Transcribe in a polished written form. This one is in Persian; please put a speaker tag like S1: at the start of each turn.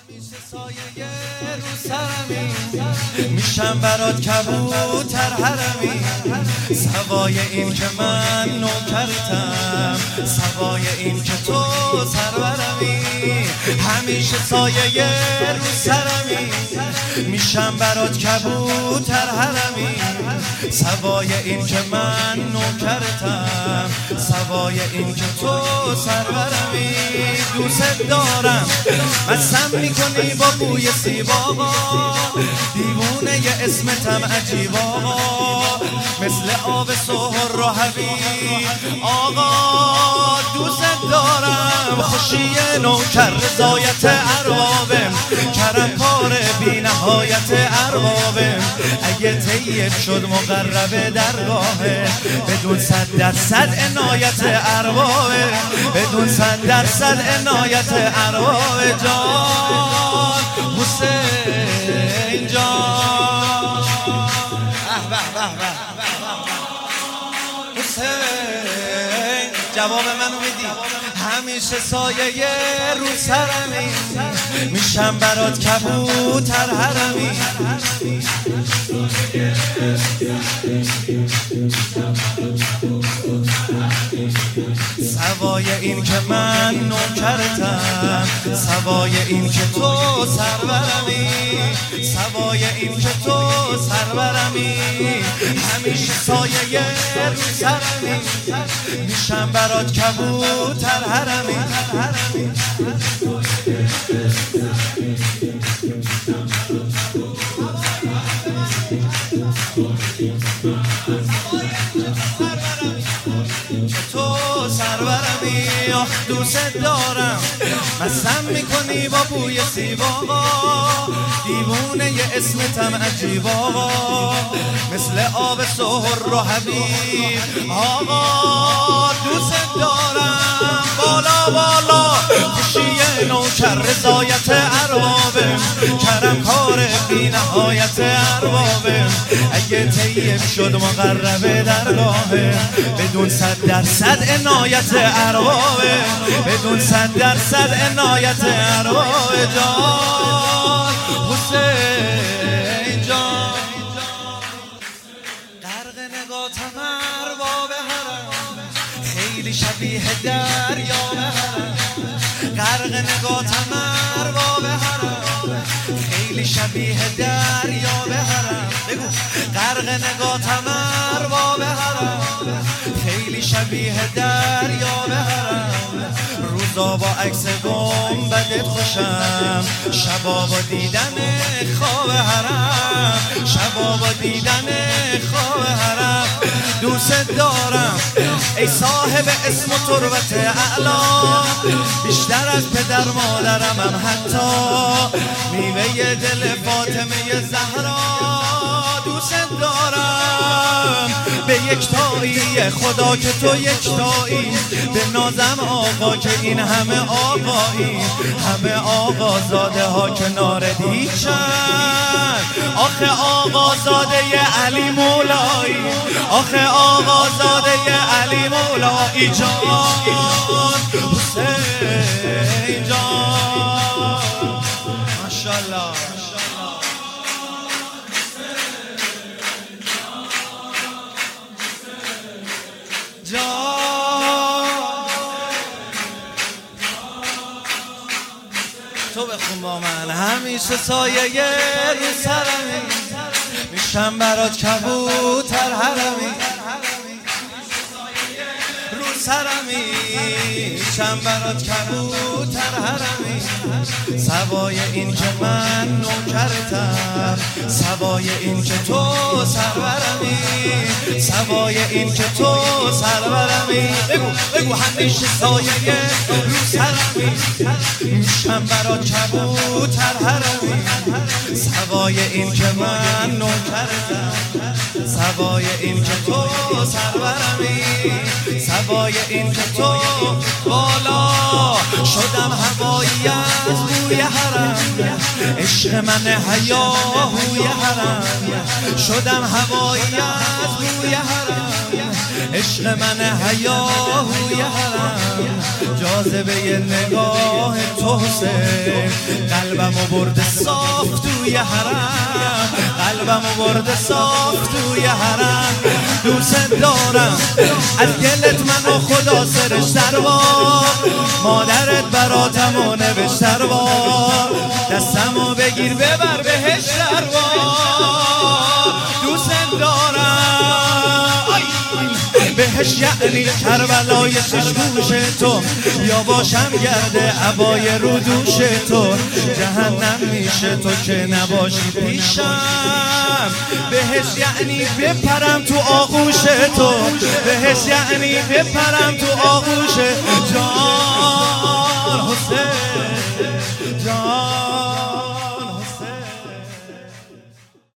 S1: همیشه سایه رو سرمی، میشم برات کبوتر حرمی. سوای این که من نوکرتم، سوای این که تو سرورمی. همیشه سایه رو سرمی، میشم برات کبوتر حرمی. سوای این که من نوکرتم، سوای این که تو سرورمی. دوست دارم مستم میکنی با بوی سیب آقا، دیوونه ی اسمتم عجیب آقا، مثل آب سحر رو حبیب آقا. دوست دارم خوشی نوکر رضایت اربابم، کرم کار بی نهایت اربابم. اگه طیب شد مقرب درگاهه، بدون 100% عنایت اربابه، بدون 100% عنایت ارباب جان حسین جان. حسین جواب منو میدی؟ همیشه سایه رو سرمی، میشم برات کبوتر حرمی. سوای این که من نوکرتم، سوای این که تو سرورمی، سوای این که تو سرورمی. همیشه سایه رو سرمی، میشم برات کبوتر حرمی. تو سرورمی دوست دارم، مستم میکنی با بوی سیب آقا، دیوونه ی اسمتم عجیب آقا، مثل آب سحر رو حبیب آقا. دوست دارم بالا بالا خوشی نوکر رضایت اربابم، کرم کار بی نهایت اربابم. اگه طیب شد مقرب درگاهه، بدون 100% عنایت اربابه، بدون 100% عنایت ارباب جان حسین جان. غرق نگاتم ارباب حرم، خیلی شبیه دریا به حرم. غرق نگاتم ارباب حرم، خیلی شبیه دریا به حرم. بگو غرق نگاتم ارباب حرم، خیلی شبیه دریا به حرم. روزا با عکس گنبدت خوشم، شبا با دیدن خواب حرم، شبا با دیدن خواب حرم. دوست دارم ای صاحب اسم و تربت اعلا، بیشتر از پدر مادرمم حتی، میوه دل فاطمه زهرا. دوست دارم به یکتایی خدا که تو یکتایی، به نازم آقا که این همه آقایی، همه آقا زاده ها کنار دیچن. آخه آقا زاده علی مولایی، آخه آقا زاده علی مولایی جان حسین جان. ماشاءالله تو بخون با من. همیشه سایه رو سرمی، میشم برات کبوتر حرمی. رو سرمی میشم برات کبوتر حرمی. سوای این که من نوکرتم، سوای این که تو سرورمی، سوای این که تو سرورمی. بگو بگو همیشه سایه رو سرمی، میشم برات کبوتر حرمی. سوای این که من نوکرتم، سوای این که تو سرورمی، سوای این که تو. بالا شدم هوایی از بوی حرم، عشق من هیاهوی حرم. شدم هوایی از بوی حرم، عشق من هیاهوی حرم جاذبه نگاه تو حسین قلبمو برده صاف توی حرم قلبمو برده صاف توی حرم دوست دارم از گلت منو خدا سرش دربار مادرت براتمو نوشت دربار دستمو بگیر ببر بهش دربار دوست دارم بهش یعنی کربلای چشموش تو یا باشم گرده عبای رو دوش تو جهنم میشه تو که نباشی پیشم بهش یعنی بپرم تو آغوش تو بهش یعنی بپرم تو آغوش جان حسین